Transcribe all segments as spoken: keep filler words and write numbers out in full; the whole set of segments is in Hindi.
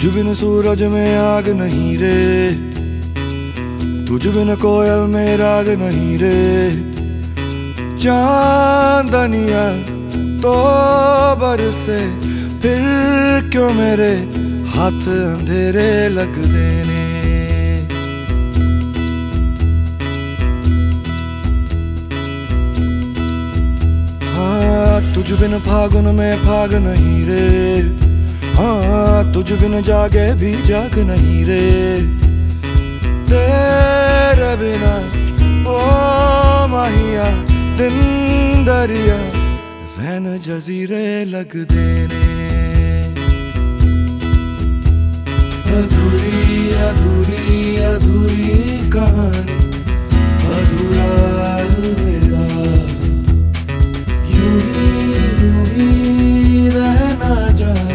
तुझ बिन सूरज में आग नहीं रे, तुझ बिन कोयल में राग नहीं रे। चांदनिया तो बरसे फिर क्यों मेरे हाथ अंधेरे लग देने। हाँ तुझ बिन फागुन में फाग नहीं रे, हाँ तुझ बिन जागे भी जाग नहीं रे। तेरे बिना ओ माहिया दिन दरिया रैन जजीरे लग देने। अधूरी अधूरी अधूरी कहानी, अधूरा अलविदा, यूं ही यूं ही रहना जाए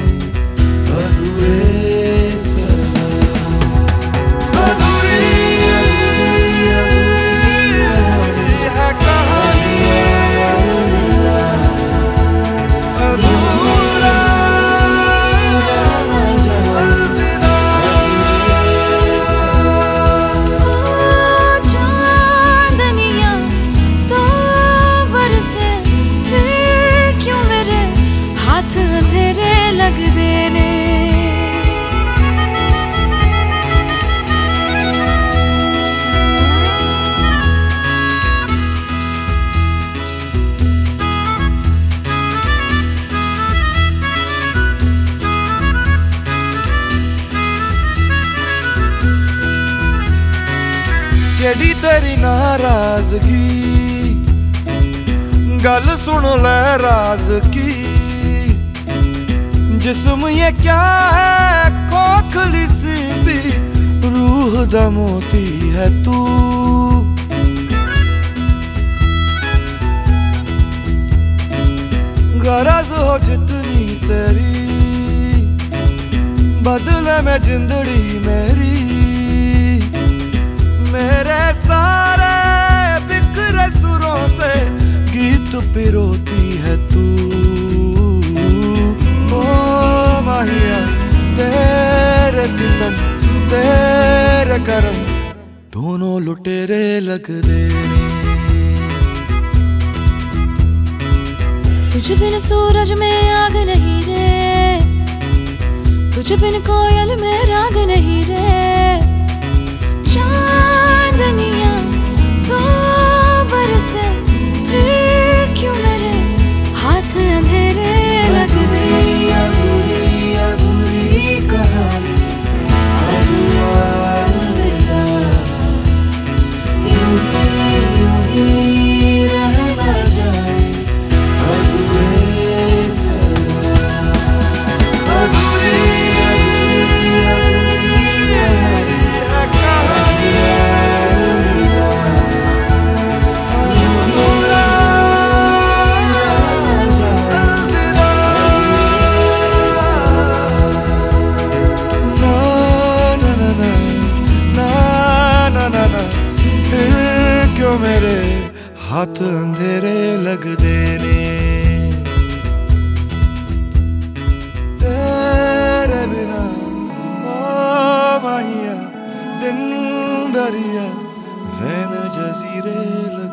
अधूरे सदा। अधूरी है कहानी, अधूरा अलविदा। चांदनिया तो बरसे फिर क्यों मेरे हाथ अंधेरे लग देने। केड़ी तेरी नाराजगी, गल सुन ले राज की। जिस्म ये क्या है खोखली सी भी, रूह दा मोती है तू। गरज हो जितनी तेरी, बदले में जिंदड़ी मेरी। मेरे सारे बिखरे सुरों से गीत पिरोती है तू। ओ माहिया तेरे सितम तेरे करम दोनों लुटेरे लग देने। तुझ बिन सूरज में आग नहीं रे, तुझ बिन कोयल में राग नहीं रे। चांदनिया तो बरसे फिर क्यों मेरे हाथ अंधेरे लग देने। अधूरी अधूरी कहानी, अधूरा अलविदा, यूं ही यूं ही रहना जाए अधूरे सदा। अधूरी मेरे हाथ अंधेरे लग देने। तेरे बिना ओ माहिया दिन दरिया रैन जजीरे लग